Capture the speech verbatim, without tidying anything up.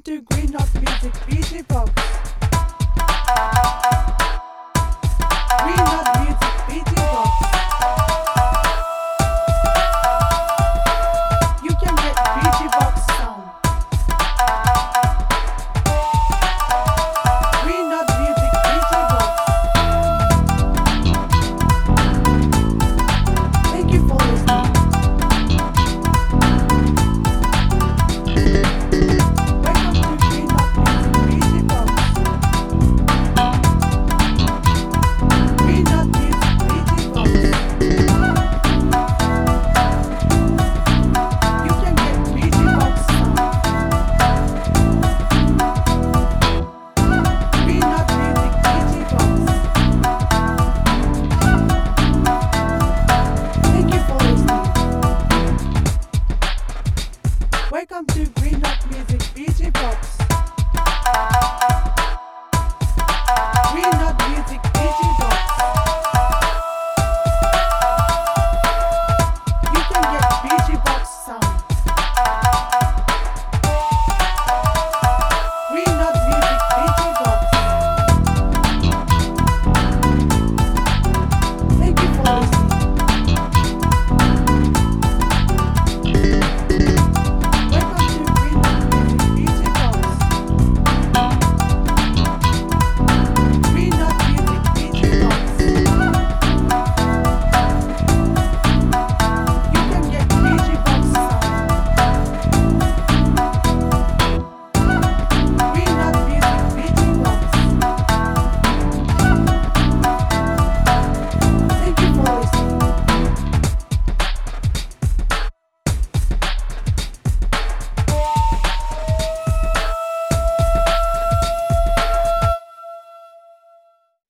Welcome to Green Dot Music D J Box. Green Dot Music D J Box. You can get D J Box sound. Green Dot Music D J Box. Thank you for listening. Welcome to Green Dot Music D J Box.